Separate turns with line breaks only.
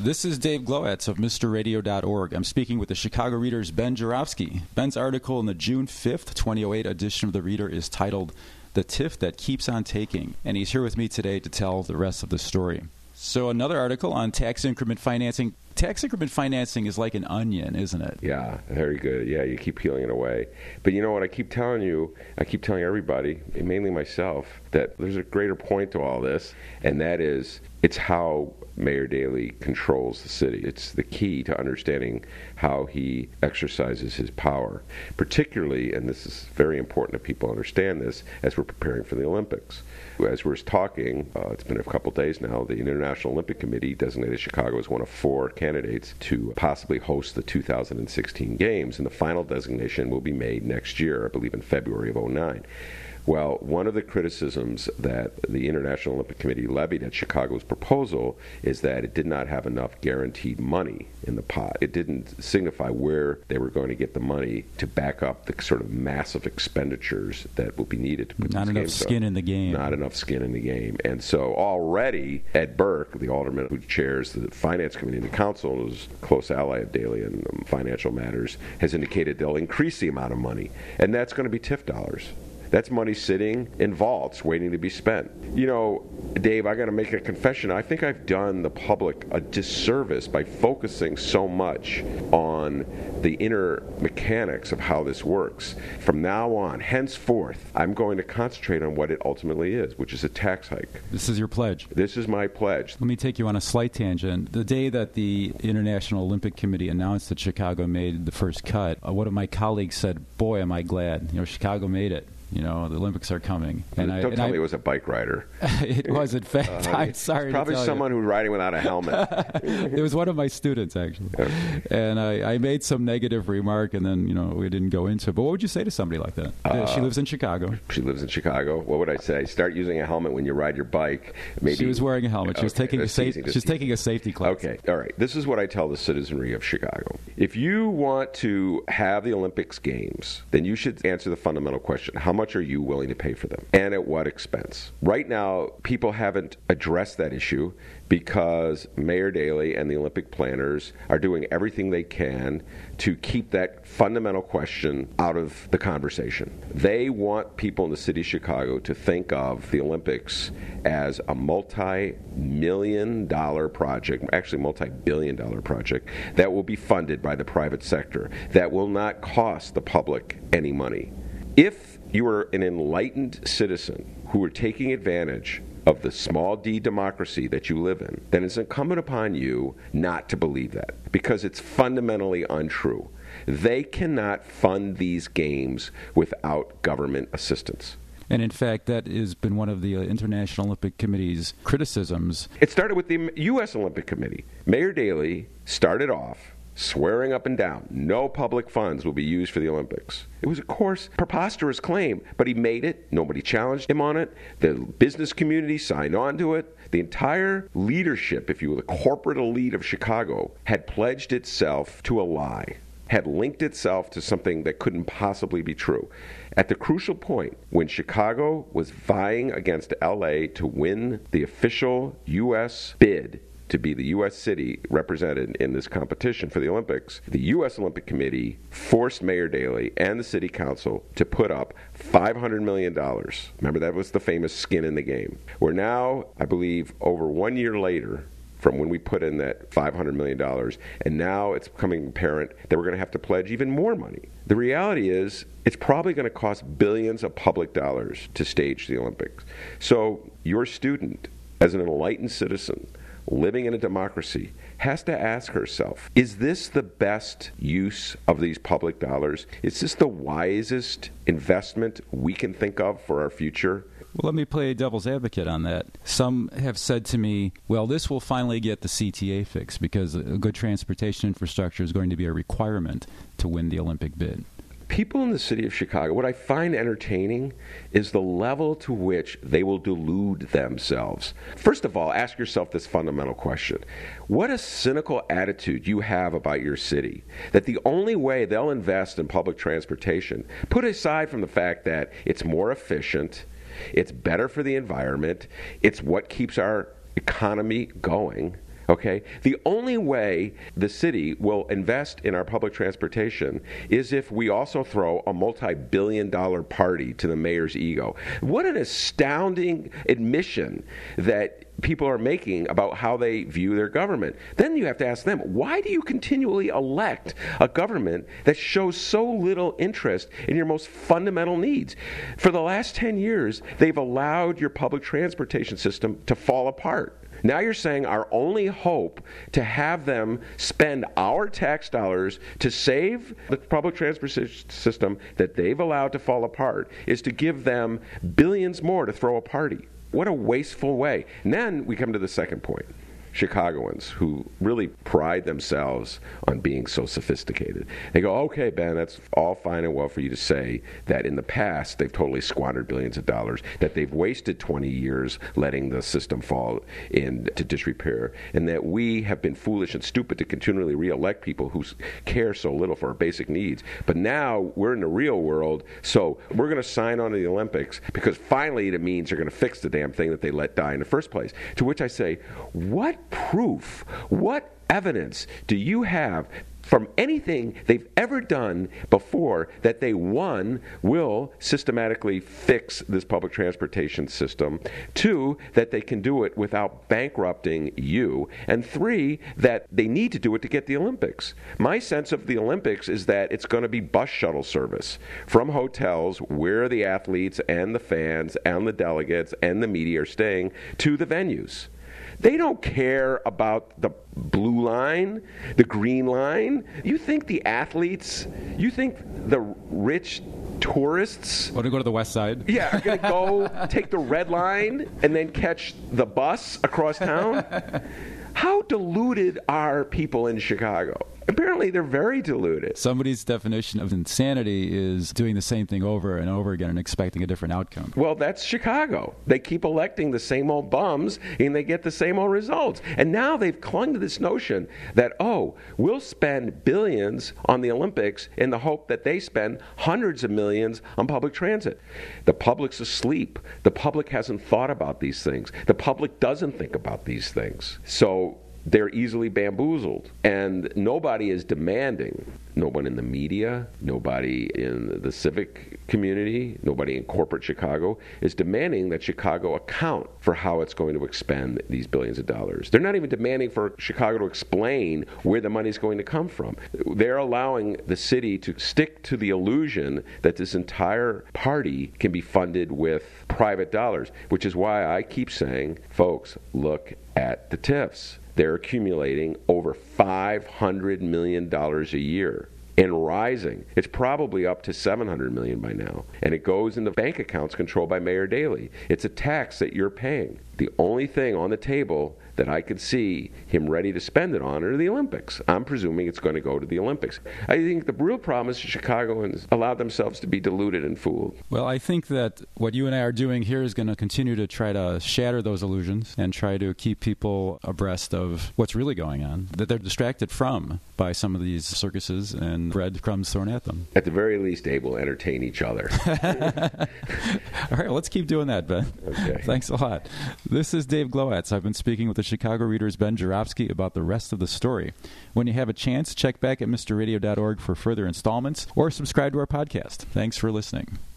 This is Dave Glowacz of MrRadio.org. I'm speaking with the Chicago Reader's Ben Joravsky. Ben's article in the June 5th, 2008 edition of the Reader is titled "The TIF That Keeps on Taking," and he's here with me today to tell the rest of the story. So another article on tax increment financing. Tax increment financing is like an onion, isn't it?
Yeah, very good. Yeah, you keep peeling it away. But you know what I keep telling everybody, mainly myself, that there's a greater point to all this, and that is it's how Mayor Daley controls the city. It's the key to understanding how he exercises his power, particularly, and this is very important that people understand this, as we're preparing for the Olympics. As we're talking, it's been a couple days now, the International Olympic Committee designated Chicago as one of 4 candidates to possibly host the 2016 Games, and the final designation will be made next year, I believe in February of 2009. Well, one of the criticisms that the International Olympic Committee levied at Chicago's proposal is that it did not have enough guaranteed money in the pot. It didn't signify where they were going to get the money to back up the sort of massive expenditures that will be needed to put
Not
these
enough
games
skin in the game.
Not enough skin in the game. And so already Ed Burke, the alderman who chairs the Finance Committee in the Council, who's a close ally of Daley in financial matters, has indicated they'll increase the amount of money. And that's going to be TIF dollars. That's money sitting in vaults waiting to be spent. You know, Dave, I got to make a confession. I think I've done the public a disservice by focusing so much on the inner mechanics of how this works. From now on, henceforth, I'm going to concentrate on what it ultimately is, which is a tax hike.
This is your pledge.
This is my pledge.
Let me take you on a slight tangent. The day that the International Olympic Committee announced that Chicago made the first cut, one of my colleagues said, "Boy, am I glad. You know, Chicago made it. You know, the Olympics are coming."
And Don't tell me it was a bike rider.
It was, in fact. I'm sorry.
Probably
to tell
someone
you.
who's riding without a helmet.
It was one of my students, actually.
Okay.
And I made some negative remark, and then, you know, we didn't go into it. But what would you say to somebody like that? She lives in Chicago.
She lives in Chicago. What would I say? Start using a helmet when you ride your bike. Maybe.
She was wearing a helmet. She was taking a safety class.
Okay. All right. This is what I tell the citizenry of Chicago. If you want to have the Olympics Games, then you should answer the fundamental question: how much are you willing to pay for them, and at what expense? Right now, people haven't addressed that issue because Mayor Daley and the Olympic planners are doing everything they can to keep that fundamental question out of the conversation. They want people in the city of Chicago to think of the Olympics as a multi-million-dollar project, actually multi-billion-dollar project, that will be funded by the private sector, that will not cost the public any money. If you are an enlightened citizen who are taking advantage of the small d democracy that you live in, then it's incumbent upon you not to believe that, because it's fundamentally untrue. They cannot fund these games without government assistance.
And in fact, that has been one of the International Olympic Committee's criticisms.
It started with the U.S. Olympic Committee. Mayor Daley started off swearing up and down, no public funds will be used for the Olympics. It was, of course, a preposterous claim, but he made it. Nobody challenged him on it. The business community signed on to it. The entire leadership, if you will, the corporate elite of Chicago, had pledged itself to a lie, had linked itself to something that couldn't possibly be true. At the crucial point, when Chicago was vying against L.A. to win the official U.S. bid to be the U.S. city represented in this competition for the Olympics, the U.S. Olympic Committee forced Mayor Daley and the City Council to put up $500 million. Remember, that was the famous skin in the game. We're now, I believe, over 1 year later from when we put in that $500 million, and now it's becoming apparent that we're going to have to pledge even more money. The reality is, it's probably going to cost billions of public dollars to stage the Olympics. So your student, as an enlightened citizen, living in a democracy, has to ask herself, is this the best use of these public dollars? Is this the wisest investment we can think of for our future?
Well, let me play devil's advocate on that. Some have said to me, well, this will finally get the CTA fixed because a good transportation infrastructure is going to be a requirement to win the Olympic bid.
People in the city of Chicago, what I find entertaining is the level to which they will delude themselves. First of all, ask yourself this fundamental question. What a cynical attitude you have about your city, that the only way they'll invest in public transportation, put aside from the fact that it's more efficient, it's better for the environment, it's what keeps our economy going. Okay? The only way the city will invest in our public transportation is if we also throw a multi-billion-dollar party to the mayor's ego. What an astounding admission that people are making about how they view their government. Then you have to ask them, why do you continually elect a government that shows so little interest in your most fundamental needs? For the last 10 years, they've allowed your public transportation system to fall apart. Now you're saying our only hope to have them spend our tax dollars to save the public transportation system that they've allowed to fall apart is to give them billions more to throw a party. What a wasteful way. And then we come to the second point. Chicagoans who really pride themselves on being so sophisticated. They go, okay, Ben, that's all fine and well for you to say that in the past they've totally squandered billions of dollars, that they've wasted 20 years letting the system fall into disrepair, and that we have been foolish and stupid to continually re-elect people who care so little for our basic needs. But now we're in the real world, so we're going to sign on to the Olympics because finally it means they're going to fix the damn thing that they let die in the first place. To which I say, what proof, what evidence do you have from anything they've ever done before that they, one, will systematically fix this public transportation system, two, that they can do it without bankrupting you, and three, that they need to do it to get the Olympics? My sense of the Olympics is that it's going to be bus shuttle service from hotels where the athletes and the fans and the delegates and the media are staying to the venues. They don't care about the blue line, the green line. You think the athletes, you think the rich tourists
want to go to the west side?
Yeah, are going to go take the red line and then catch the bus across town? How deluded are people in Chicago? Apparently, they're very deluded.
Somebody's definition of insanity is doing the same thing over and over again and expecting a different outcome.
Well, that's Chicago. They keep electing the same old bums, and they get the same old results. And now they've clung to this notion that, oh, we'll spend billions on the Olympics in the hope that they spend hundreds of millions on public transit. The public's asleep. The public hasn't thought about these things. The public doesn't think about these things. So they're easily bamboozled. And nobody is demanding, no one in the media, nobody in the civic community, nobody in corporate Chicago is demanding that Chicago account for how it's going to expend these billions of dollars. They're not even demanding for Chicago to explain where the money's going to come from. They're allowing the city to stick to the illusion that this entire party can be funded with private dollars, which is why I keep saying, folks, look at the TIFs. They're accumulating over $500 million a year and rising. It's probably up to $700 million by now. And it goes into bank accounts controlled by Mayor Daley. It's a tax that you're paying. The only thing on the table that I could see him ready to spend it on are the Olympics. I'm presuming it's going to go to the Olympics. I think the real problem is Chicagoans allowed themselves to be deluded and fooled.
Well, I think that what you and I are doing here is going to continue to try to shatter those illusions and try to keep people abreast of what's really going on, that they're distracted from by some of these circuses and breadcrumbs thrown at them.
At the very least, able to entertain each other.
All right, let's keep doing that, Ben.
Okay.
Thanks a lot. This is Dave Glowacz. I've been speaking with the Chicago Reader's Ben Joravsky about the rest of the story. When you have a chance, check back at MrRadio.org for further installments or subscribe to our podcast. Thanks for listening.